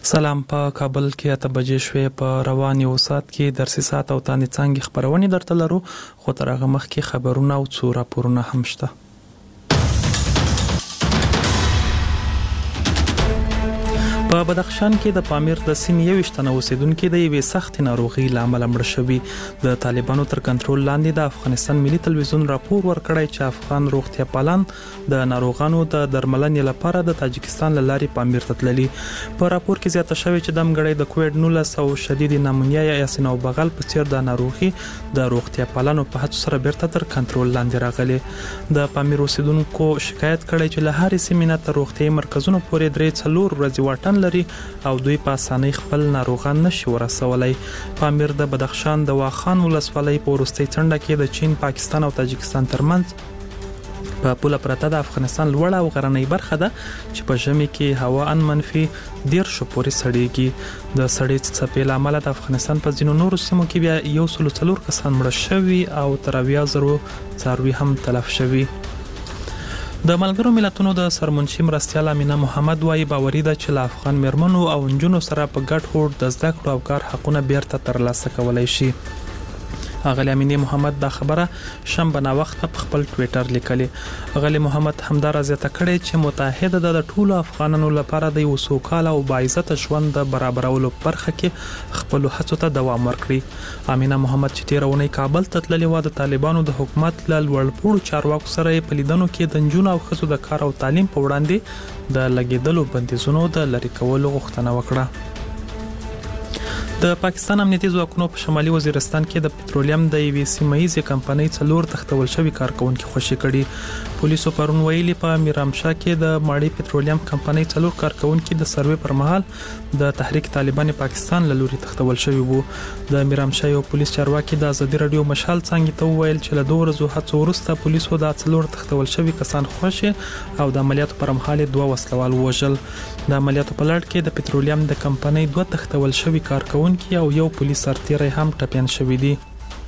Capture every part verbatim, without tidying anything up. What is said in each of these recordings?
سلام. په کابل کې اته بجې شوې. په روان یو ساعت کې درسي ساعت او تاندې څنګه خبرونه درته لرو، خو تر هغه مخکې خبرونه او څو راپورونه هم شته. په بدخشان کې د پامیر د سیمې یو شتنه اوسیدونکو د یوې سخت ناروغي لامل مړ شوی. د طالبانو تر کنټرول لاندې د افغانستان ملي تلویزیون راپور ورکړی چې افغان روغتیا پالان د ناروغانو د درملنې لپاره د تاجکستان لارې پامیر ته تللي. په راپور کې زیاته شوی چې د مګړی د کووډ نولس او شدید نمونیا یا یاسین او بغل په څیر د ناروغي د روغتیا پالانو په هڅو سره بیرته تر کنټرول لاندې راغلي. د پامیر اوسیدونکو شکایت کړی چې له هرې سیمې نه تر روغتي مرکزونو پورې درې څلور ورځې واټن لري او دوی په اسانۍ خپل ناروغان نشي ورسولای. پامیر د بدخشان د واخان ولسوالۍ په وروستۍ څنډه کې د چین، پاکستان او تاجکستان ترمنځ په پوله پرته د افغانستان لوړه او غرنۍ برخه ده چې په ژمي کې هوا ان منفي دیرش پورې سړیږي. د سړې څپې لامل د افغانستان په ځینو نورو سیمو کې بیا یو سل څلور کسان مړه شوي او تر اویا زرو څاروي هم تلف شوي. د ملګرو ملتونو د سرمنشي مرستیال امینه محمد وايي باوري ده چې له افغان میرمنو او نجونو سره په ګډ هوډ د زده کړو او کار حقونه بیرته ترلاسه کولای شي. اغلی امینه محمد دا خبره شنبه نا وخت په خپل ټوئیټر لیکلي. اغلی محمد همدار زیاته کړي چې متحده د ټولو افغانانو لپاره د یو سوکاله او باعزت ژوند د برابرولو برخه کې خپل هڅو ته دوام ورکړي. امینه محمد چې تیرونه کابل ته تللې و د طالبانو د حکومت له لوړپوړو چارواکو سره په لیدنو کې د نجونو او ښځو د کار او تعلیم په وړاندې د لګیدلو بندیزونو د لری کولو غوښتنه وکړه. د پاکستان امنیتي ځواکونو په شمالي وزیرستان کې د پټرولیم د یوې سیمایي کمپنۍ څلور تختول شوی کارکونکو خوشي کړي. پولیسو پرون ویلي په میرامشاه کې د ماړی پټرولیم کمپنۍ څلور کارکونکو د سروې پر مهال د تحریک طالبان پاکستان له لوري تختول شوی وو. د میرامشاه یو پولیس چارواکي د ازادي رادیو مشال څنګه ته ویل چې له دوه ورځې هڅو وروسته پولیسو د څلور تختول شوی کسان خوشي او د عملیاتو پر مهال دوه وسلوال وژل. د عملیاتو په لړ کې د پټرولیم د کمپنۍ دوه تختول شوی کارکونکو او یو پولیس سرتیری هم ټپیان شوی دی.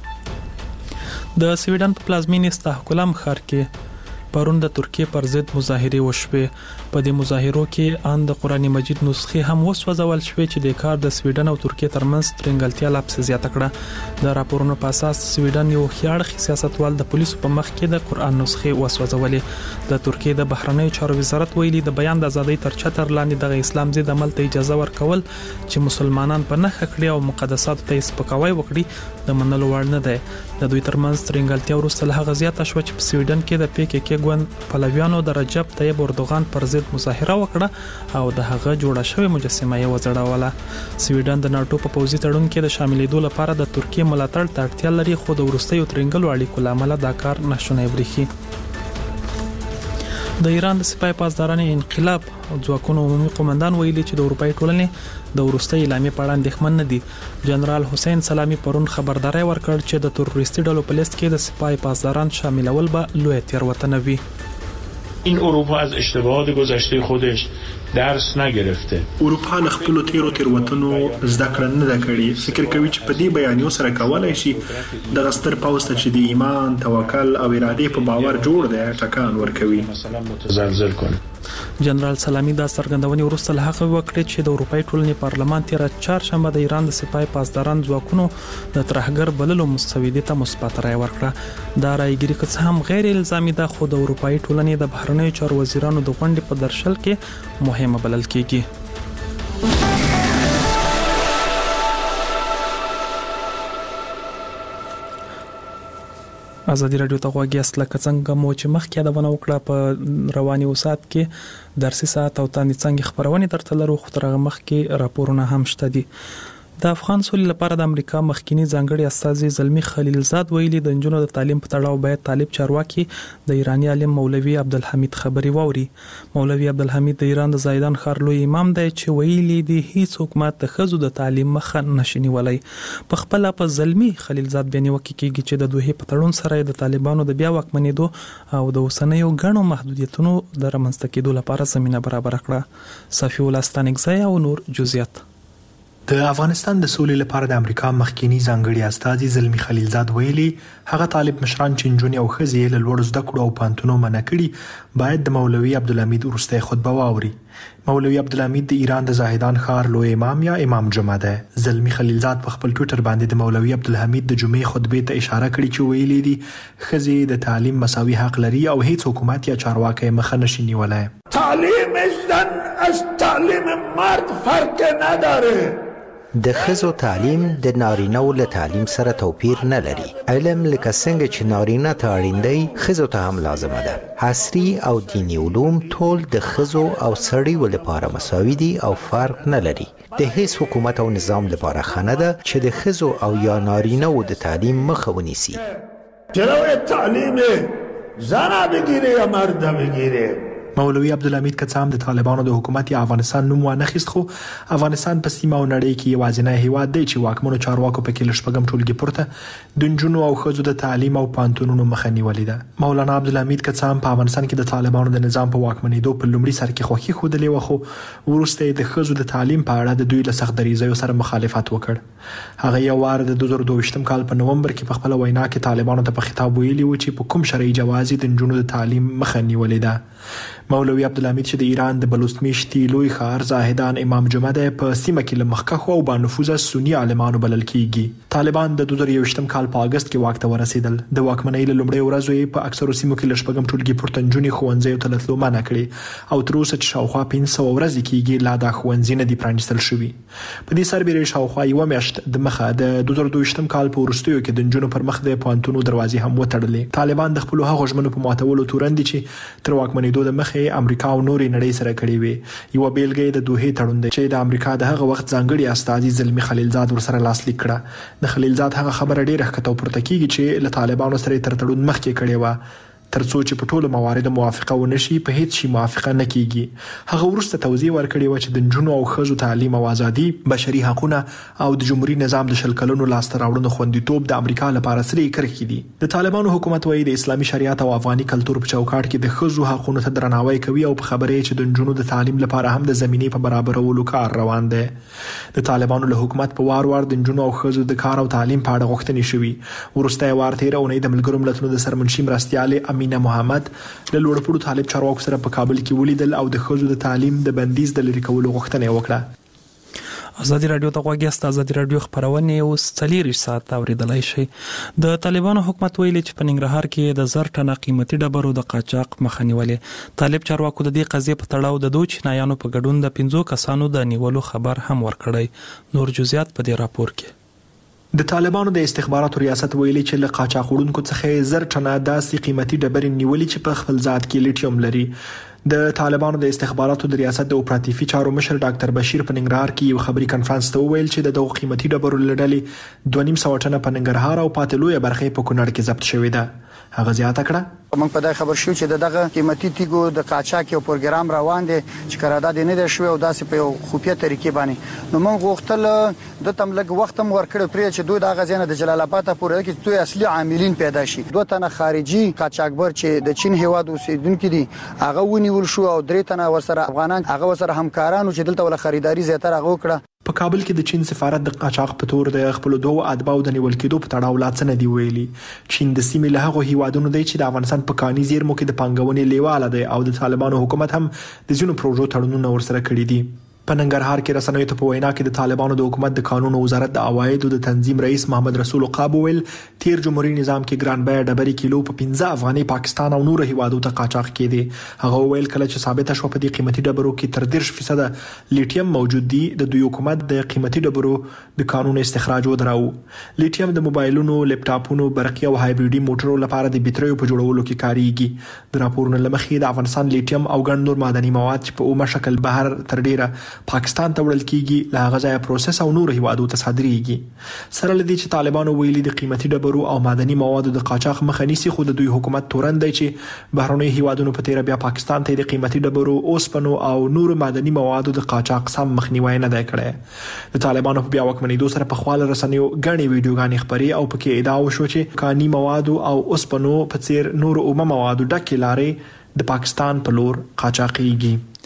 د سویډن په پلازمینې استحکلام ښار کې پرون د ترکیه پر ضد مظاهره وشوه. په دې مظاهرو کې ان د قران مجید نسخه هم وسوځول شوې چې د کار د سویډن او ترکیه ترمنځ ترنګلتیا لا پسې زیاته کړه. د راپورونو په اساس سویډن یو خیاړ سیاستوال د پولیسو په مخ کې د قران نسخه وسوځولې. د ترکیه د بهرنیو چارو وزارت ویلي د بیان د ازادۍ تر چتر لاندې د اسلام ضد عمل ته اجازه ورکول چې مسلمانان په نخښه کړي او مقدسات ته سپکاوی وکړي د منلو وړ نه دی. د دوی ترمنځ ترنګلتیا وروسته له هغه زیاته شو چې په سویډن کې د پی کې کې ګوند پلویانو د رجب طیب اردوغان پر ضد مظاهره وکړه او د هغه جوړه شوې مجسمه یې وځړوله. سویډن د ناتو په پوځي تړون کې د شاملېدو لپاره د ترکیه ملاتړ ته اړتیا لري، خو د وروستیو ترنګلو اړیکو لامل دا کار نشونی بریښي. د ایران د سپاه پاسدارانو انقلاب ځواکونو عمومي قومندان ویلي چې د اروپای ټولنې د وروستي اعلامیې په اړه اندېښمن نه دي. جنرال حسین سلامی پرون خبرداري ورکړ چې د تروریستي ډلو په لیست کې د سپاه پاسداران شاملول به لوی تېروتنه وي. این اروپا از اشتباهات گذشته خودش درس نگرفته. اروپا له خپل تیرو تیروتنو زده کړه نه ده کړې. فکر کوي چې په دې بیانیو سره کولای شي د غستر پاوسته چې د ایمان، توکل او اراده په باور جوړ دی ټکان ورکوي. مثلا متزلزل کنه. جنرال سلامی دا څرګندونې وروسته له هغه وکړه چې د اروپای ټولنې پارلمان تیر چهارشنبه د ایران د سپاه پاسداران ځواکونو د ترهګر بللو مسودې ته مثبت رائے ورکړه. دا رایګری که څه هم غیر الزامي ده، خو د اروپای ټولنې د بهرنیو چارو وزیرانو د غونډې په درشل کې مهمه بلل کیږي. ازادي رادیو ته غوږی است لکه څنګه مو چې مخکې دا ونه وکړه په رواني وسات کې درسي ساعت او تاندې څنګه خبرونه درته لرو، خو تر هغه مخکې راپورونه هم شته دي. د افغان سولې لپاره د امریکا مخکینی ځانګړي استازي زلمی خلیلزاد ویلي د نجونو د تعلیم په تړاو باید طالب چارواکي د ایرانی عالم مولوي عبدالحمید خبري ووري. مولوي عبدالحمید د ایران د زایدان ښار لوی امام دی چې ویلي دی هیڅ حکومت د ښځو د تعلیم مخه نشي نیولای. په خپل په زلمی خلیلزاد بیان وکړي چې د دوه په تړون سره د طالبانو د بیا واکمنېدو او د اوسنیو غنو محدودیتونو د رامنځته کېدو لپاره زمينه برابر کړه. صفي ولستانګزای او نور جزئیات. د افغانستان د سولې لپاره د امریکا مخکینی ځانګړي استازي زلمی خلیلزاد ویلي هغه طالب مشران چې نجونې او ښځې له لوړ زده کړو او پوهنتونونو منع کړي باید د مولوي عبدالحمید وروستۍ خطبه واوري. مولوي عبدالحمید د ایران د زاهدان ښار لوی امام یا امام جمعه ده. زلمی خلیلزاد په خپل ټویټر باندې د مولوي عبدالحمید د جمعې خطبې ته اشاره کړې چې ویلي دي ښځې د تعلیم مساوي حق لري او هیڅ حکومت یا چارواکی مخه نشي نیولی. تعلیم زن از تعلیم مرد فرق نداره. د ښځو تعلیم د نارینه‌و له تعلیم سره توپیر نه لري. علم لکه څنګه چې نارینه ته اړین دی ښځو ته هم لازمه ده. عصري او دینی علوم ټول د ښځو او سړیو لپاره مساوي دي او فرق نه لري. د هیڅ حکومت او نظام لپاره ښه نه ده چې د ښځو او یا نارینه‌و د تعلیم مخه ونیسي. جلوی تعلیم زن بگیره یا مرد بگیره. مولوي عبدالحمید که څه هم د طالبانو د حکومت یا افغانستان نوم وانخیست خو افغانستان په سیمه او نړۍ کې یوازینی هیواد دی چې واکمنو چارواکو پکې له شپږم ټولګي پورته د نجونو او ښځو د تعلیم او پوهنتونونو مخه نیولې ده. مولانا عبدالحمید که څه هم په افغانستان کې د طالبانو د نظام په واکمنېدو په لومړي سر کې خوښي ښودلې وه خو وروسته یې د ښځو د تعلیم په اړه د دوی له سخت دریځیو سره مخالفت وکړ. هغه یو وار د دوه زره دوه ویشتم کال په نومبر کې په خپله وینا کې طالبانو ته په خطاب ویلي و چې په کوم شرعي جواز د نجونو د تعلیم مخه نیولې ده. مولوي عبدالحمید چې د ایران د بلوچمیشتي لوی ښار زاهدان امام جمعه ده په سیمه کې له مخکښو او بانفوذه سني عالمانو بلل کیږي. طالبان د دوه زره یوویشتم کال په اگست کې واک ته ورسېدل. د واکمنۍ له لومړۍ ورځو یې په اکثرو سیمو کې له شپږم ټولګي پورته نجونې ښوونځیو ته له تلو منع کړې او تر اوسه چې شاوخوا پنځه سوه ورځې کیږي لا دا ښوونځي نه دي پرانیستل شوي. په دې سربېره شاوخوا یوه میاشت د مخه د دوه زره دوه ویشتم کال په وروستیو کې د نجونو پر مخ د پوهنتونو دروازې هم وتړلې. طالبان د خپلو هغو ژمنو په ماتولو تورن دي چې تر واکمنېدو د مخې امریکا او نورې نړۍ سره کړې وي. یوه بیلګه یې د دوحې تړون دی چې د امریکا د هغه وخت ځانګړي استازي زلمی خلیلزاد ورسره لاسلیک کړه. د خلیلزاد هغه خبره ډېره ښکته پورته کیږي چې له طالبانو سره تر تړون مخکې کړې وه تر څو چې په ټولو مواردو موافقه ونشي په هیڅ شي موافقه نه کیږي. هغه وروسته توضیح ورکړې وه چې د نجونو او ښځو تعلیم او ازادي بشري حقونه او د جمهوري نظام د شل کلونو لاسته راوړنو خوندیتوب د امریکا لپاره سرې کرښې دي. د طالبانو حکومت وایي د اسلامي شریعت او افغاني کلتور په چوکاټ کې د ښځو حقونو ته درناوی کوي او په خبره چې د نجونو د تعلیم لپاره هم د زمینې په برابرولو کار روان دی. د طالبانو له حکومت په وار وار د نجونو او ښځو د کار او تعلیم په اړه غوښتنې شوي. وروسته وار تېره اونۍ د ملګرو ملتونو د سرمنشي مرستیالې امینه محمد له لوړپوړو طالب چارواکو سره په کابل کې ولیدل او د ښځو د تعلیم د بندیز د لرې کولو غوښتنه وکړه. ازادي رادیو ته غوږ یاست. ازادي رادیو خبرونه اوس څلوېښت ساعت اوریدلای شي. د طالبانو حکومت ویلي چې په ننګرهار کې د زر ټنه قیمتي ډبرو د قاچاق مخه نیولې. طالب چارواکو د دې قضیې په تړاو د دوه چینایانو په ګډون د پنځو کسانو د نیولو خبر هم ورکړی. نور جزئیات په دې راپور کې. د طالبانو د استخباراتو ریاست ویلي چې له قاچاق وړونکو څخه زر ټنه داسې قیمتي ډبرې نیولې چې په خپل ذات کې لیټیوم لري. د طالبانو د استخباراتو د ریاست د اپراتیفي چارو مشر ډاکټر بشیر په ننګرهار کې یو خبري کانفرنس ته وویل چې د دغو قیمتي ډبرو له ډلې دوه نیم سوه ټنه په ننګرهار او پاتې لویه برخه په کونړ کې ضبط شوې ده. هغه زیاته کړه موږ په دای خبر شو چې دغه قیمتي تیګو د قاچاق یو پروګرام روان دی چې قرارداد نه دی شوی او داسې په یو خفیه طریقې باندې. نو موږ غوښتل د تم لګ وخت هم ورکړ پرې چې دوی دغه ځنه د جلال آباد پورې کې دوی اصلي عاملین پیدا شي. دوه تنه خارجي قاچاقبر چې د چین هیواد اوسیدونکو دي هغه ونیول شو او درې تنه ورسره افغانان هغه ورسره همکارانو چې دلته ول خریداري زیاتره هغه وکړه. په کابل کې د چین سفارت د قاچاق په تور د خپل دوه اتباعو د نیول کېدو په تړاو لا څه نه دی ویلي. چین د سیمې له هغو هیوادونو دی چې د افغانستان په کاني زیرمو کې د پانګونې لیواله دی او د طالبانو حکومت هم د ځینو پروژو تړونونه ورسره کړي دي. په ننګرهار کې رسنیو ته په وینا کې د طالبانو د حکومت د قانون او وزارت د عوایدو د تنظیم رئیس محمد رسول عقاب ویل تیر جمهوریت نظام کې ګران بیه ډبرې کیلو په پنځه افغاني پاکستان او نور هیوادو ته قاچاق کېدي. هغه ویل کله چې ثابته شو په دې قیمتي ډبرو کې تر دېرش فیصد لیټیم موجود دي د دوی حکومت د قیمتي ډبرو د قانون استخراج ودراو. لیټیم د موبایلونو، لپټاپونو، برقي او هایبریډي موټرو لپاره د بیټریو په جوړولو کې کاریږي. د راپورونو له مخې د افغانستان لیټیم او ګڼ نور معدني مواد چې په اومه شکل بهر تر ډیره پاکستان ته کیږي له هغه ځای پروسس او نور هیوادو ته صادریږي. سره لدی چې طالبانو ویلي د قیمتي ډبرو او معدني موادو د قاچاق مخه نیسي خو د دوی حکومت تورن دی چې بهرنۍ هیوادونو په تیر بیا پاکستان ته د قیمتي ډبرو، اوسپنو او نور معدني موادو د قاچاق سم مخنیوي نه دی کړی. د طالبانو په بیا واکمنېدو سره په خواله رسنیو غني ویډیوګانې خبري او پکې ادعا وشو چې کاني موادو او اوسپنو په څیر نور اومه موادو ډکه لارې د پاکستان په لور قاچاقېږي.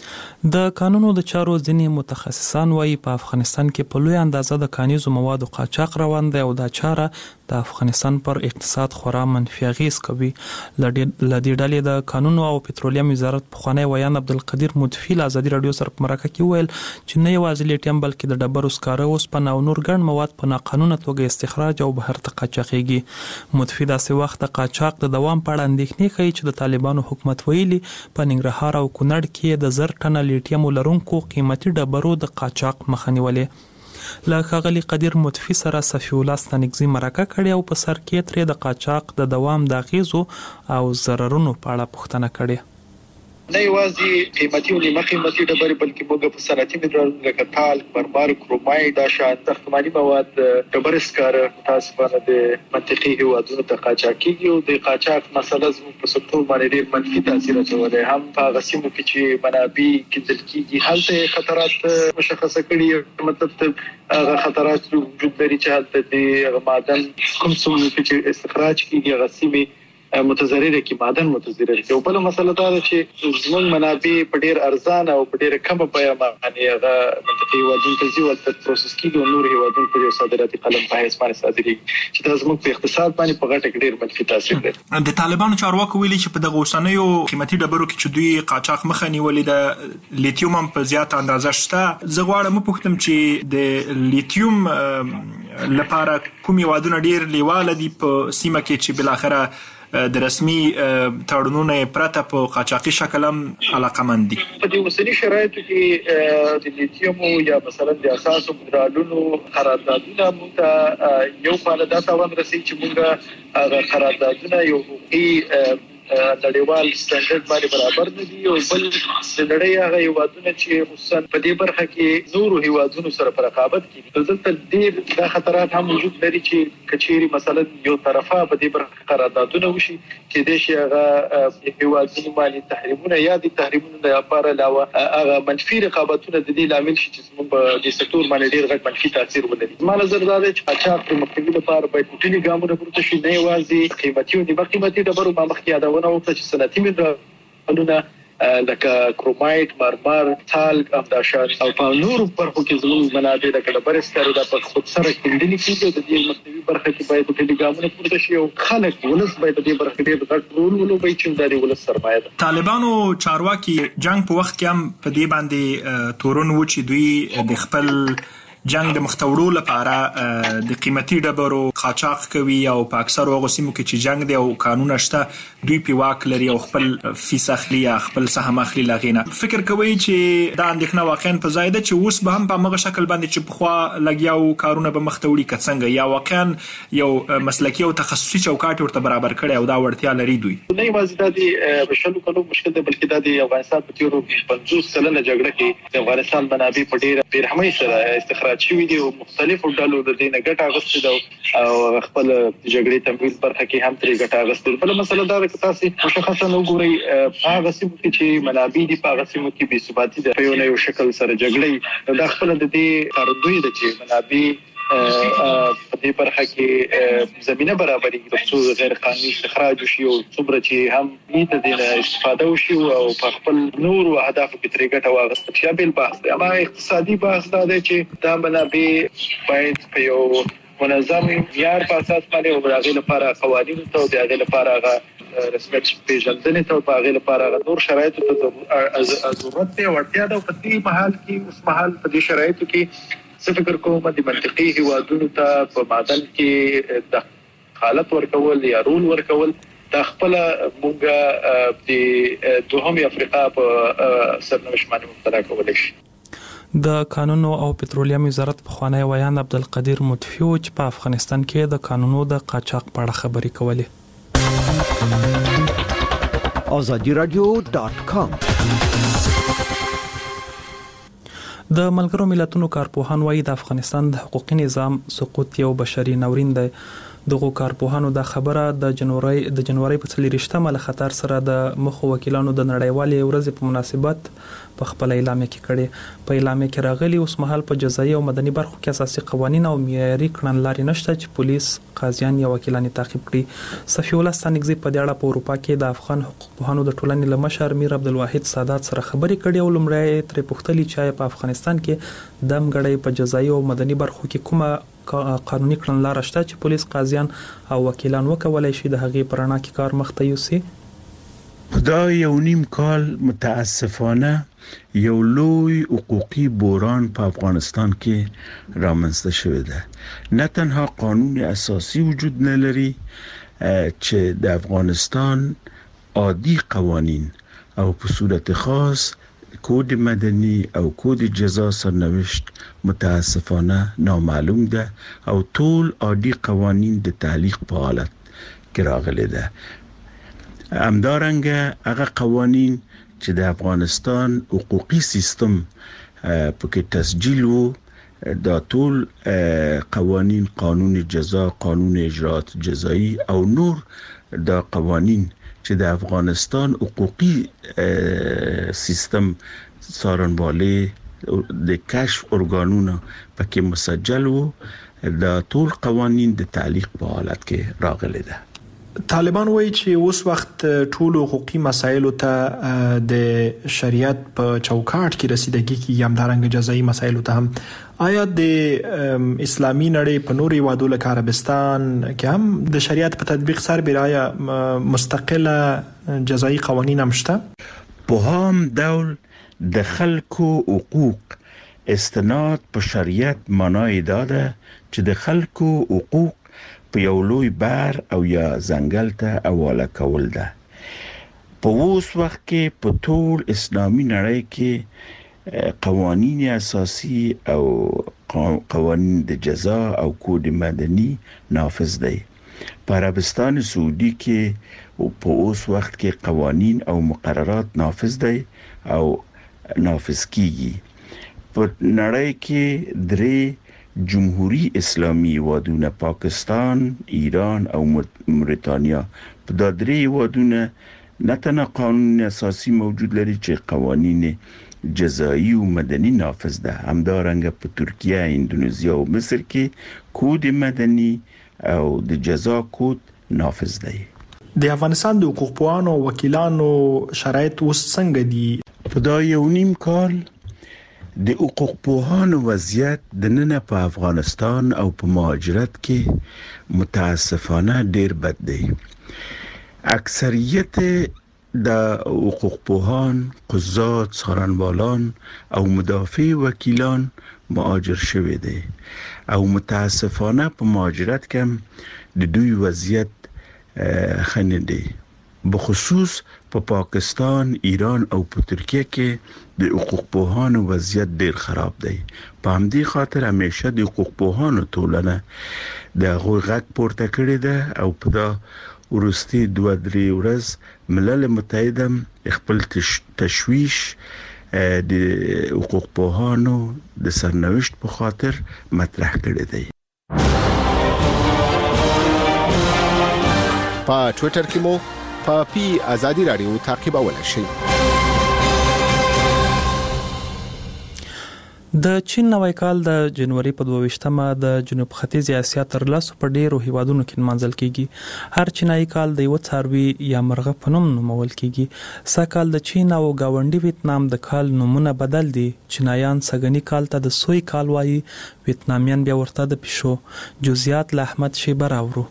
د قانونو د چارو ځینې متخصصان وایي په افغانستان کې په لوی اندازه د کانیزو موادو قاچاق روان دی او دا چاره د افغانستان پر اقتصاد خورا منفي اغیز کوي. ل دې ډلې د قانونو او پټرولیم وزارت پخوانی ویان عبدالقدیر مدفي له ازادي رادیو سره په مرکه کې ویل چې نه یوازې لیټیم بلکې د ډبرو سکاره، اوسپنه او نور ګڼ مواد په ناقانونه توګه استخراج او بهر ته قاچاقېږي. مدفي داسې وخت د قاچاق د دوام په اړه اندېښنې ښیي چې د طالبانو حکومت ویلي په ننګرهار او کونړ کې د زر ټنه لیټیم لرونکو قیمتي ډبرو د قاچاق مخه نیولې. له ښاغلي قدیر مدفي سره صفي الله ستانکزي مرکه کړې او په سر کې ترې د قاچاق د دوام د اغیزو او ضررونو په اړه پوښتنه کړې. نه یوازې قیمتي او نیمه قیمتي ډبرې بلکې موږ په صنعتي منرالونو لکه تال، مرمر، کرومایډ، دا شان ساختماني مواد، ډبرې سکاره متاسفانه د منطقي هیوادونو ته قاچاق کیږي او د قاچاق مسله زموږ په سکتور باندې ډېر منفي تاثیر اچولی. هم په هغه سیمو کې چې منابع کیندل کیږي هلته خطرات مشخصه کړي، مطلب هغه خطرات وجود لري چې هلته د هغه معدن کوم څه چې استخراج کیږي هغه سیمې متضرره کی معدن متضرره کی. او بل مسله دا ده چې زموږ منابع په ډیر ارزان او په ډیر کم بیه باندې هغه منطقي هیوادونو ته ځي او پروسس کیږي او نور هیوادونو په صادراتي قلم په حیث باندې صادریږي چې دا زموږ په اقتصاد باندې په غټه کې ډیر منفي تاثیر لري. د طالبانو چارواکو ویلي چې په دغه اوسنیو قیمتي ډبرو کې چې دوی قاچاق مخه نیولې ده لیتیوم هم په زیات اندازه شته. زه غواړم وپوښتم چې د لیتیوم لپاره کوم هیوادونه ډیر لیواله دي په سیمه کې چې بالاخره د رسمي تړونونو پرته په قاچاقي شکل هم علاقمند دي؟ په دې اوسني شرایطو کې د لیتیوم یا مثلا د اساسو منرالونو قراردادونه موږ یو فعال دا تاوان رسي چې موږ هغه قراردادونه یو حقوقي نړیوال سټانډرډ باندې برابر نه دي او بل د نړۍ هغه هیوادونه چې خصوصا په دې برخه کې نورو هیوادونو سره په رقابت کې دي. دلته ډېر دا خطرات هم وجود لري چې کچېري مثلا یو طرفه په دې برخه کې قراردادونه وشي چې د شي هغه هیوادونو باندې تحریمونه یا د تحریمونو لپاره علاوه هغه منفي رقابتونه د دې لامل شي چې موږ په دې سکتور باندې ډېر غټ منفي تاثیر ولري. زما نظر دا دی چې قاچاق د مخنیوي لپاره باید ټولي ګامونه پورته شي، نه یوازې قیمتي او نیمه قیمتي ډبرو ما مخکې یادونه وکړه چې صنعتي منرالونه لکه کرومایډ، مرمر، تال، همداشان او په نورو برخو کې زموږ منابع لکه ډبرې سکاره دا په خود سره کیندل کیږي. د دې مخنیوي برخه کې باید ټولي ګامونه پورته شي او خلک ولس باید د دې برخه کې ډېر غټ رول ولوبوي چې دا د ولس سرمایه ده. طالبانو چارواکي جنگ په وخت کې هم په دې باندې تورن و چې دوی د خپل جنگ د مختوړو لپاره د قیمتي ډبرو قاچاق کوي او په اکثر هغو سیمو کې چې جنگ دی او قانون شته دوی په واک لري او خپل فیس اخلي یا خپل سهم اخلي لاغینه. فکر کوي چې دا اندېښنه واقعا په ځای ده چې اوس به هم په هغه شکل باندې چې پخوا لګیاو کارونه به مختوړي که څنګه، یا واقعا یو مسلکي او تخصصي چوکاټ ورته برابر کړي او دا وړتیا لري دوی؟ نه یوازې دا د بشلو کلو مشکل دی بلکې دا د افغانستان په تیرو پنځوس کلنه جګړه کې د افغانستان منابع په ډېره بېرحمۍ سره استخراج شوي دي او مختلفو ډلو د دې نه ګټه اخیستې ده او خپل جګړې تمویل برخه کې هم ترې ګټه اخیستې. بله مسله دا ده چې تاسې مشخصا وګورئ په هغه سیمو کې چې منابع دي په هغه سیمو کې بې ثباتي ده، په یو نه یو شکل سره جګړې دا خپله د دې ښکارندوی ده چې منابع په دې برخه کې زمینه برابرېږي تر څو غیر قانوني استخراج وشي او څومره چې هم د دې نه استفاده وشي او په خپل نورو اهدافو کې ترې ګټه واخیستل شي. بل بحث دی. اما اقتصادي بحث دا دی چې دا منابع باید په یو منظم معیار په اساس باندې او د هغې لپاره قوانینو ته او د هغې لپاره هغه رسمیت پېژندنې ته او په هغې لپاره هغه نور شرایطو ته ضرورت دی او اړتیا ده. په دې مهال کې اوس مهال په دې شرایطو کې زه فکر کوم د منطقي هیوادونو ته په معدن کې د حالت ورکول یا رول ورکول دا خپله موږ د دوهمې افریقا په سرنوشت باندې مبتلا کولی شي. د قانونو او پټرولیم وزارت پخوانی ویان عبدالقدیر مدفي و چې په افغانستان کې د قانونو د قاچاق په اړه خبرې کولې. آزادی رادیو ډاټ کام. د ملګرو ملتونو کارپوهان وایي د افغانستان د حقوقي نظام سقوط یو بشري ناورین دی. دغه کارپوهانو د خبره د جنوري د جنوري په څلورشتمه له خطر سره د مخ وکیلانو د نړیوالې ورځې په مناسبت په خپل اعلامیه کې کړي. په اعلامیه کې راغلي اوس مهال په جزایي او مدني برخو کې اساسي قوانين او معیاري کړنلارې نشته چې پولیس، قاضیان یا وکیلان تعقیب کړي. صفي الله ستانکزي په دې اړه په اروپا کې د افغان حقوق پوهانو د ټولنې له مشر میر عبدالواحد سادات سره خبرې کړې او لومړی ترې پوښتلي چې په افغانستان کې د مګړې په جزایي او مدني برخو کې کومه قانوني کړنلار شته چې پولیس، قاضیان او وکیلان وکولای شي د هغې پرانا کې کار مخته یوسي. دا یو نیم کال متاسفانه یو لوی حقوقي بحران په افغانستان کې رامنځته شوی ده. نه تنها قانون اساسي وجود نه لري چې د افغانستان عادي قوانین او په صورت خاص کود مدنی او کود جزا سرنوشت متاسفانه نامعلوم ده او ټول عادي قوانین د تعلیق په حالت کې راغلي ده. همدارنګه هغه قوانین چې د افغانستان حقوقي سیستم پکې تسجیل وو دا ټول قوانین، قانون جزا، قانون اجرات جزایی او نور دا قوانین چې د افغانستان حقوقي سیستم څارنوالۍ د کشف ارګانونو پکې مسجل وو دا ټول قوانین د تعلیق په حالت کې راغلي ده. طالبان وایي چې اوس وخت ټول حقوقي مسایلو ته د شریعت په چوکاټ کې رسیدګي کې همدارنګه جزایي مسایلو ته هم. آیا د اسلامي نړۍ په نورو هیوادو لکه عربستان کې هم د شریعت په تطبیق سره آیا مستقله جزایي قوانین هم شته؟ په هم ډول د خلکو حقوق استناد په شریعت معنی دا ده چې د خلکو حقوق په یو لوی بار او یا ځنګل ته حواله کول ده. په اوس وخت کې په ټول اسلامي نړۍ کې قوانین اساسي او قوانین د جزا او کود مدني نافذ دي. په عربستان سعودي کې په اوس وخت کې قوانین او مقررات نافذ دي او نافذ کیږي. په نړۍ کې درې جمهوری اسلامی هیوادونه پاکستان، ایران او موريتانیا په دا درې هیوادونه نه تنها قانون اساسي موجود لري چې قوانین جزایی او مدني نافذ ده، همدارنګه په ترکیه، اندونزیا او مصر کې کود مدني او د جزا کود نافذ دی. د افغانستان د حقوق پوهانو او وکیلانو شرایط اوس څنګه دي؟ په دا یو نیم کال د حقوق پوهانو وضعیت د نن په افغانستان او په مهاجرت کې متاسفانه ډیر بد دی. اکثریت د حقوق پوهان، قضات، څارنوالان او مدافع وکیلان مهاجر شوي دي او متاسفانه په مهاجرت کې د دوی وضعیت خنه دی. بخصوص په پا پاکستان، ایران او په ترکیه کې د حقوق پوهانو وضعیت ډیر خراب دی. په همدې خاطر همیشه د حقوق پوهانو ټولنه د غوږ غږ پورته کړی ده او په دا ورستي دوه درې ورځ ملل متحده خپل تشویش د حقوق پوهانو د سرنوشت په خاطر مطرح کړی دی. په ټوئیټر کې مو په پی ازادي رادیو تعقیبولای شئ. د چین نوی کال د جنوري په دوه د جنوب ختیځ اسیا تر لاسو په ډیرو هیوادونو کې منځل کیږي. هر چینایي کال د یو څاروي یا مرغه په نوم نومول کیږي. سږ د چین او گاونډي ویتنام د کال نومونه بدل دي. چینایان سګنی کال ته د سوی کال وایي، ویتنامیان بیا ورته د پښو. جزئیات له احمد شیبه راوړو.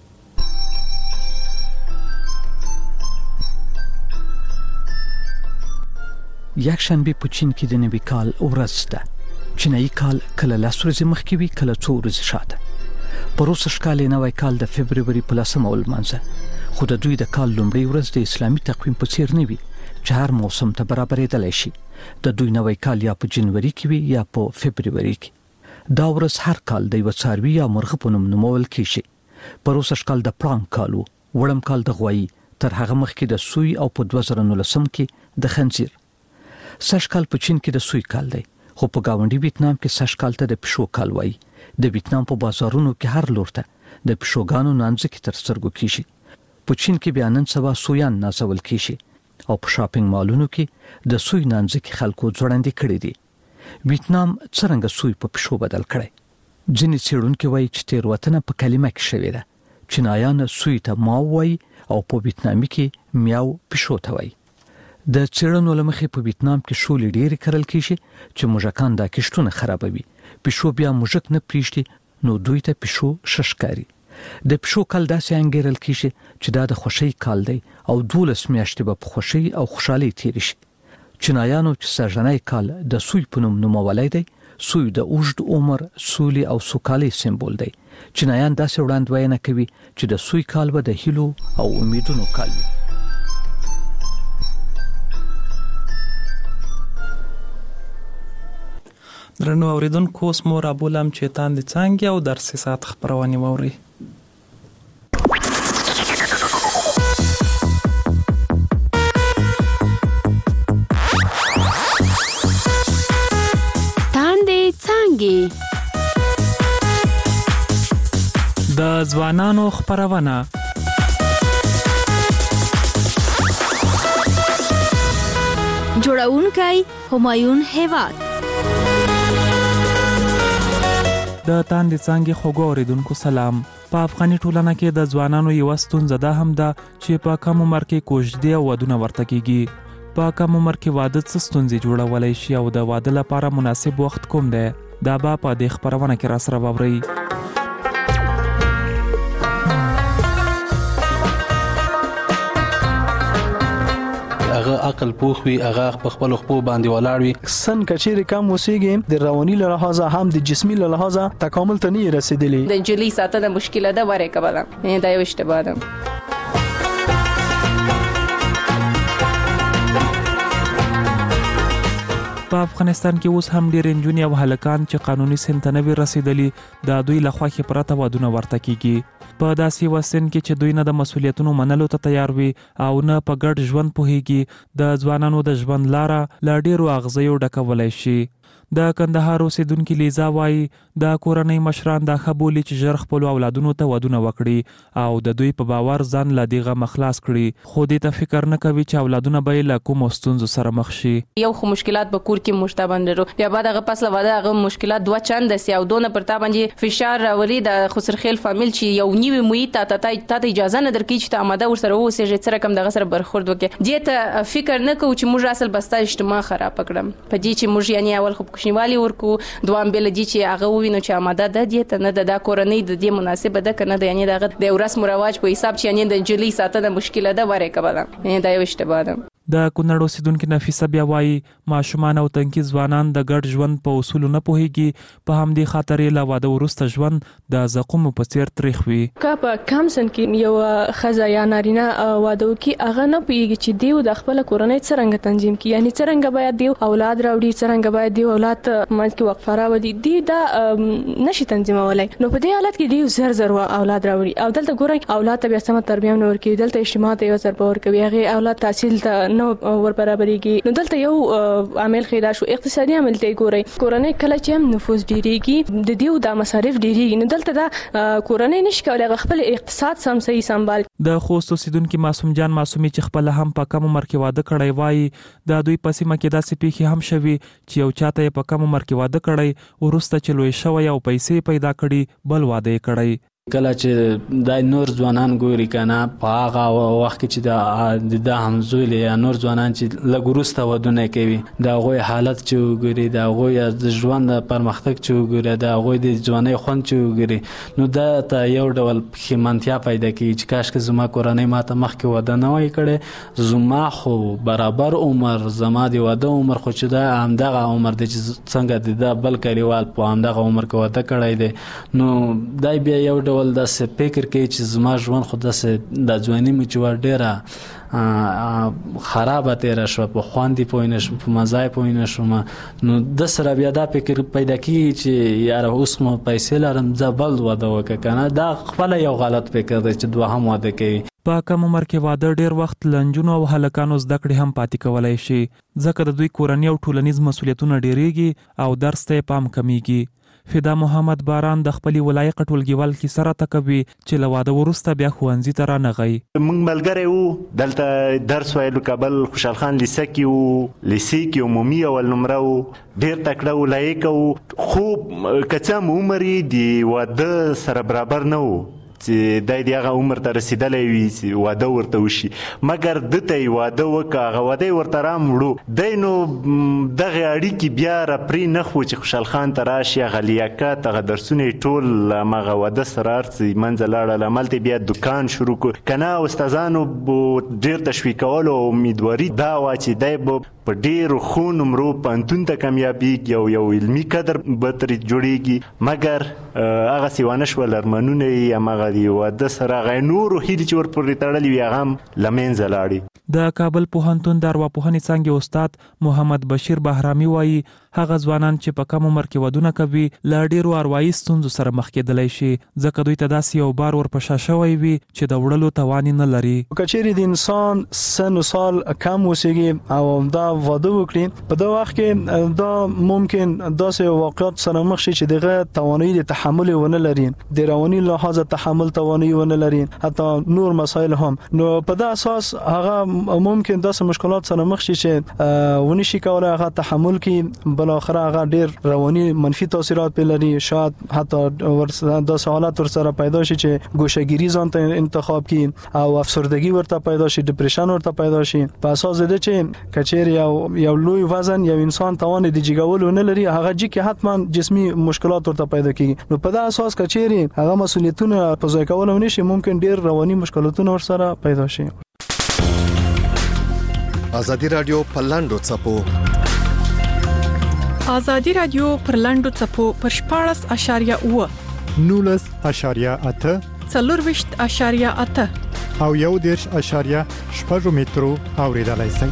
یک شنبه په چین کې د نوي کال ورځ ده. چینایي کال کله لاس ورځې مخکې وي، کله څو ورځې شاته. په روس ښکالي نوی کال د فبرवरी په لسمه ولمانځه، خو د دوی د کال لومړی ورځ د اسلامي تقویم په څیر نه وي چې هر موسم ته برابرېدلی شي. د دوی نوی کال یا په جنوري کې وي یا په فبرवरी کې. دا ورځ هر کال د یو څاروي یا مرغه په نوم نومول کیږي. په روس ښکال د پړانګ کال وو، وړم کال د غوایي، تر هغه مخکې د سوی او په دوه زره نولسم کې د خنزیر. سږکال په چین کې د سوی کال دی، خو په گاونډي ویتنام کې سږکال ته د پښو کال وایي. د ویتنام په بازارونو کې هر لور ته د پښوګانو نانځکې تر سترګو کیږي. په چین کې بیا نن سبا سویان نازول کیږي او په شاپینګ مالونو کې د سوی نانځکې خلکو ځوړندې کړې دي. ویتنام څنګه سوی په پښو بدل کړي؟ ځینې څېړونکي وایي چې تېروتنه په کلمه کې شوې ده. چینایان سوی ته ماو وایي او په ویتنامي کې میاو پښو ته وایي. د څېړنو له مخې په ویتنام کې شولې ډېرې کرل کیږي چې موږکان دا کښتونه خرابوي. پښو بیا موږک نه پریږدي نو دوی ته پښو ششکاري. د پښو کال داسې انګیرل کیږي چې دا د خوشۍ کال دی او دولس میاشتې به په خوشۍ او خوشحالۍ تیر شي. چینایانو چې سرژنی کال د سوی په نوم نومولی دی، سوی د اوږد عمر، سولې او سوکالۍ سمبول دی. چینایان داسې وړاندوینه کوي چې د سوی کال به د هیلو او امیدونو کال وي. درنو اوریدونکو، اوس مو رابولم چې تاندې څانګې او درسي ساعت خپرونې واورئ. تاندې څانګې د ځوانانو خپرونه. جوړونکی همایون هیواد. د تاندې څانګې خوږو اوریدونکو سلام. په افغاني ټولنه کې د ځوانانو یوه ستونزه دا هم ده چې په کم عمر کې کوژدې او ودونه ورته کیږي. په کم عمر کې واده څه ستونزې جوړولی شي او د واده لپاره مناسب وخت کوم دی؟ دا به په دې خپرونه کې را سره واورئ. هغه عقل پوخ وي، هغه په خپل خپل باندې ولاړ وي. سن کچېر کم وسیږي، د رواني له لحاظه هم د جسمي له لحاظه تکامل ته نه رسیدلی. د جلی ساتنه مشکله ده وره کوله. دا یو اشتباه ده. په افغانستان کې اوس هم ډېر نجونې او هلکان چې قانوني سن ته نه وي رسیدلي، د دوی له خوښې پرته ودونه ورته کیږي. په داسې یوه سن کې چې دوی نه د مسؤلیتونو منلو ته تیار وي او نه په ګډ ژوند پوهیږي، د ځوانانو د ژوند لاره له ډېرو اغزیو ډکولی شي. د کندهار اوسیدونکي لیزا وایي د کورنۍ مشران دا ښه بولي چې ژر خپلو اولادونو ته ودونه وکړي او د دوی په باور ځان له دې غمه خلاص کړي، خو دې ته فکر نه کوي چې اولادونه به یې له کومو ستونزو سره مخ شي. یو خو مشکلات به کور کې مشته باندې رو بیا بعد هغه پس له واده هغه مشکلات دوه چند سي او دونه پر تا باندې فشار راولي د خسرخیل فامیل چې یو نیوي محیط ته ته اجازه نه درکې چې ته آماده ورسره اوسېږې څه رقم دغه سره برخورد وکړې. دې ته فکر نه کوو چې موږ اصل بستا اجتماع خراب کړم په دې چې موږ یعنی اول خو کوشنیوالي ورکو، دوام بل دي چې هغه ووینو چې آماده ده دې ته نه د کورنۍ د دې مناسبه ده کنه د یعنی دغه د رسم او رواج په حساب چې یعنی د جلی ساتنه مشکله ده وره کوله. دا یو اشتباه ده. د کونړ اوسیدونکي نفیسه بیا وایي ماشومان او تنکي ځوانان د ګډ ژوند په اصولو نه پوهیږي، په همدې خاطر یې له واده وروسته ژوند د زقومو په څیر تریخ وي. که په کم سن کې یو ښځه یا نارینه واده وکړي، هغه نه پوهیږي چې دیو د خپل کورنۍ څرنګه تنظیم کړي، یعنی څرنګه باید دیو اولاد راوړي، څرنګه باید دیو اولاد منځ کې وقفه راوړي، دی دا نشي تنظیمولای. نو په دې حالت کې دیو زر زر اولاد راوړي او دلته ګورئ اولاد ته بیا سم تربیه نه ورکوي، دلته اجتماع ته یو ضربه ورکوي، هغه اولاد تحصیل ته نو ور برابرېږي. نو دلته یو عامل خیدا شو، اقتصادي عامل ته ګورئ. کورنۍ کله چې هم نفوذ ډیریږي د دیو د مصارف ډیریږي، نو دلته دا کورنۍ نشي کولای خپل اقتصاد سم صحیح سمبال. د خوست اوسیدونکي معصوم جان معصومي چې خپل هم په کم عمر کې واده کړی وایي د دوی په سیمه کې داسې پیښې هم شوي چې یو چاته په کم عمر کې واده کړی، وروسته چې لوی شوی او پیسې پیدا کړي بل واده یې کړی. کله چې د نور ځوانان ګوري کنه په هغه وخت کې چې د د همزول یا نور ځوانان چې لګورسته ودونه کوي، دا غوي حالت چې وګوري، دا غوي د ژوند پرمختګ چې وګوري، دا غوي د ځواني خوند چې وګوري، نو دا ته یو ډول خمنتیا پیدا کوي چې کاش که زما کورنۍ ماته مخکې واده نه وای کړي، زما خو برابر عمر زما د واده عمر خو چې دا همدغه عمر دی چې څنګه د بل کلیوال په همدغه عمر کې واده کړی دی، نو دا بیا یو ډول ول داسې فکر کوي چې زما ژوند خو داسې د ځواني مې چې ور ډېره خرابه تېره شوه، په خوند یې پوه نه شوم، په مزه یې پوه نه شوم، نو د سره بیا دا فکر پیدا کېږي چې یاره اوس مو پیسې لرم زه بل واده وکړه که نه. دا خپله یو غلط فکر دی چې دوهم واده کوي. په کم عمر کې واده ډیر وخت له نجونو او هلکانو زده کړې هم پاتې کولی شي، ځکه د دوی کورني او ټولنیز مسؤلیتونه ډیریږي او درس ته پام کمیږي. فدا محمد باران د خپل ولایت ټولګیوال کی سره تکوي چې لواده ورسته بیا خوانزي تر نه غي. موږ ملګری وو دلته درس ویلو کابل خوشحال خان لیسه کې وو لیسه کې عمومي اول نمره وو ډیر تکړه ولایت وو خو کچم عمر دی واده سره برابر نه وو چې دای دی هغه عمر ته رسیدلی وي چې واده ورته وشي مګر دته یې واده وکړه هغه واده یې ورته رامړو دی نو دغې اړیکې بیا راپرې نه خو چې خوشحال خان ته راشي هغه لیاقت هغه درسونه یې ټول هماغه واده سره هر څه منځه لاړل هملته بیا دوکان شروع کړو که نه استادانو ډېر تشویقولو او امیدواري دا وه چې دی به په ډېرو ښو نمرو پوهنتون ته کامیابېږي او یو علمي قدر به ترې جوړېږي مګر هغسې ونه شول ارمانونه یې هماغه د واده سره هغه نورو هیلې چې ورپورې تړلې وي هغه هم له منځه لاړې. د کابل پوهنتون د ارواپوهنې څانګې استاد محمد بشیر بهرامي وایي هغه ځوانان چې په کم عمر کې ودونه کوي له ډېرو اروايي ستونزو سره مخ کېدلی شي ځکه دوی ته داسې یو بار ورپشا شوی وي چې د وړلو توان نه لري. که چیرې د انسان سن و سال کم اوسېږي او دا واده وکړي په دا وخت کې دا ممکن داسې واقعات سره مخ شي چې دغه توانایي د تحمل ونه لري د رواني لحاظ تحمل توانایي ونه لري حتی نور مسایل هم نو په دا اساس هغه ممکن داسې مشکلات سره مخ شي چې ونی شي کولای هغه تحمل کې بل اخر هغه ډېر رواني منفي تاثیرات په لري شاید حتی داسې حالات ور سره پیدا شي چې ګوشهګیری ځان ته انتخاب کړي او افسردگی ورته پیدا شي ډیپریشن ورته پیدا شي په اساس د چې کچیر یو یو لوی وزن یو انسان توان د جګولو نه لري هغه چې کې حتما جسمي مشکلات ورته پیدا کیږي نو په دا اساس کچیر هغه مسولیتونه په ځای کول نشي ممکن ډېر رواني مشکلاتونه ور سره پیدا شي. ازادي رادیو په لاندو چپو ازادي رادیو پر لاندو چپو پر شپاړس اشاریه اوه نولس اشاریه اته څلورویشت اشاریه اته او یو دیرش اشاریه شپږ مترو اوریدلای شئ.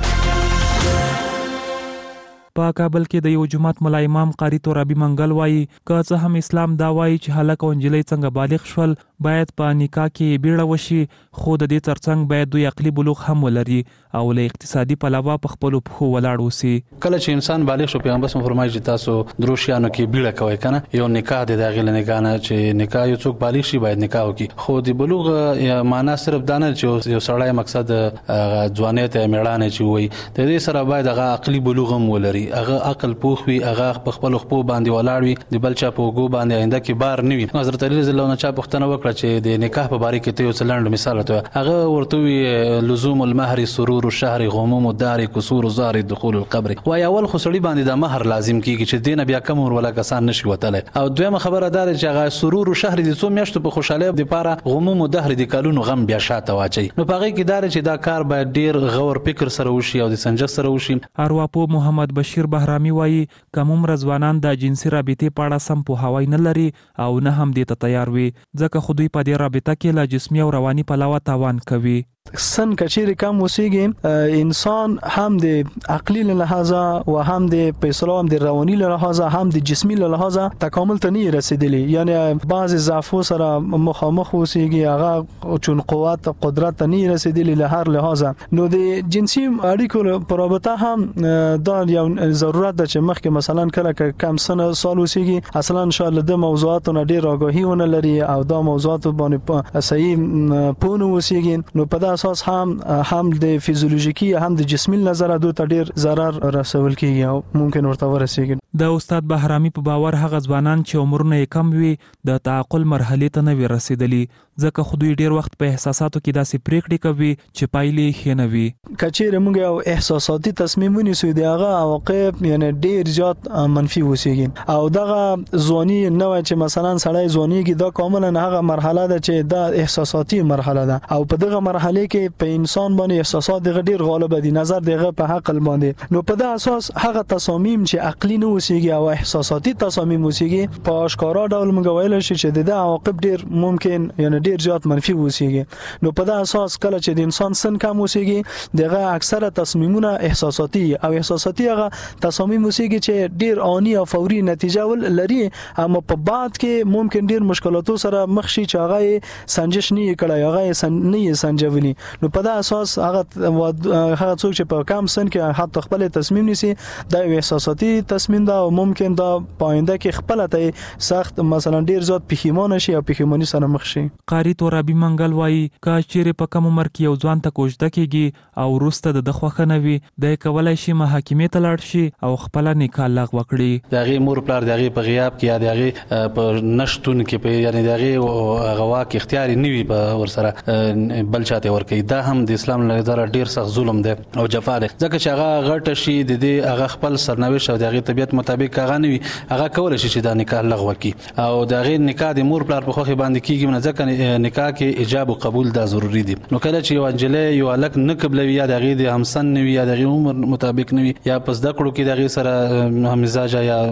په کابل کې د یو جماعت ملا امام قاری ترابی منګل وایي که څه هم اسلام دا وایي چې هلک او نجلۍ څنګه بالغ شول باید په نکاح کې بیړه وشي خو د دې ترڅنګ باید دوی عقلي بلوغ هم ولري او له اقتصادي پلوه په خپلو پښو ولاړ اوسي. کله چې انسان بالغ شو پیغمبر صلی الله علیه وسلم فرمایي چې تاسو درو شیانو کې بیړه کوئ کنه یو نکاح د داخله نکاح نه چې نکاح یو څوک بالغ شي باید نکاح وکړي خو د بلوغ معنا صرف دا نه چې یو سړی مقصد ځوانیت میړانه چې وي د دې سره باید هغه عقلي بلوغ هم ولري هغه عقل پوخ وي هغه په خپل خپل باندې ولاړ وي د بل چا په وګو باندې آینده کې بار نه وي. حضرت علی رضی الله عنه چا پوښتنه وکړه چې د نکاح په باره کې ته یو څلند مثال ته هغه ورته وی لزوم المهر سرور الشهر غموم الدار كسور الزار دخول القبر وای اول خو سړي باندې د مہر لازم کیږي چې دینه بیا کم ور ولا کسان نشي وتله او دویمه خبره دار چې هغه سرور الشهر د څو میاشتو په خوشاله د پاره غموم الدهر د کالونو غم بیا شاته واچي نو پاره کې دار چې دا کار باید ډیر غور فکر سره وشي او د سنجش سره وشي. ارواپو محمد بشیر بهرامي وایي کوم رضوانان د جنسي رابطې په اړه سم پوهاوی نه لري او نه هم دې ته تیار وي ځکه خو دوی په دې رابطه کې له جسمي او رواني پلوه تاوان کوي. سن کچیر کم وسیږي انسان هم د عقلی له لحاظه او هم د پیسلو هم د رواني له لحاظه هم د جسمي له لحاظه تکامل ته نه رسیدلی یعنی بعض ضعفو سره مخامخ وسیږي هغه چون قوت قدرت نه رسیدلی له هر لحاظه نو د جنسي اړیکو پر رابطه هم دا یو ضرورت ده چې مخکې مثلا کله کم سن سال وسیږي اصلا ان شاء الله د موضوعاتو ډیر آگاهی ونه لري او دا موضوعات باندې صحیح پونه وسیږي نو په اساس هم هم د فیزیولوژیکی هم د جسمي نظر دوه ته ډیر ضرر رسول کیږي او ممکن ورته ورسیږي. د استاد بهرامي په باور هغه ځوانان چې عمرونه کم وي د تعقل مرحله ته نه ورسېدلي ځکه خو دوی ډیر وخت په احساساتو کې داسې پریکړې کوي چې پایلې ښې نه وي. کچېره موږ یو احساساتي تصمیم ونیسو دی هغه عواقب یعنی ډیر زیات منفي وسیږي او دغه ځواني نه وای چې مثلا سړی ځوانيږي دا کاملا هغه مرحله ده چې دا احساساتي مرحله ده او په دغه مرحله کې په انسان باندې احساسات دغه ډیر غالب دي نظر دغه په عقل باندې نو په دغه اساس هغه تصامیم چې عقلي نه وسیږي او احساساتي تصامیم وسیږي په اشکارا ډول موږ ویل شي چې د عواقب ډیر ممکن یعنی ډیر زیات منفي وسیږي نو په دغه اساس کله چې د انسان سن کم وسیږي دغه اکثره تصمیمونه احساساتي او احساساتي هغه تصامیم وسیږي چې ډیر آنی او فوري نتیجه ول لري اما په بعد کې ممکن ډیر مشکلاتو سره مخ شي چې هغه سنجش نه کړي هغه سن نه سنجولي نو په دا اساس هغه هغه څوک چې په کم سن کې حتی خپل تصمیم نیسي دا یو احساساتي تصمیم دا او ممکن دا پاینده کې خپل ته سخت مثلا ډیر زیات پښیمانه شي او پښیمانی سره مخ شي. قاری تورابي منګل وایي کا چیرې په کم عمر کې یو ځوان ته کوژده کیږي او وروسته د خوخه نوي د کولای شي محاکمې ته لاړ شي او خپل نکاح لغوه کړي. دغه مور پلار دغه په غیاب کې یا دغه په نشټون کې په یعنی دغه غوا کې اختیار نیوي په ورسره بل چاته ور کوي. دا هم د اسلام له نظر ډیر سخت ظلم دی او جفا دی ځکه چې هغه غټ شي د دې هغه خپل سرنوشت او دغه طبيعت مطابق هغه نیوي هغه کول شي چې دا نکاح لغوه کړي او دغه نکاح د مور پلار په خوخه باندې کیږي نه ځکه نکاح کې ایجاب او قبول دا ضروری دي. نو کله چې یو انجلې یو الک نه قبلوي یا دغه د همسن نیوي یا دغه عمر مطابق نیوي یا پس د کړو کې دغه سره مزاج یا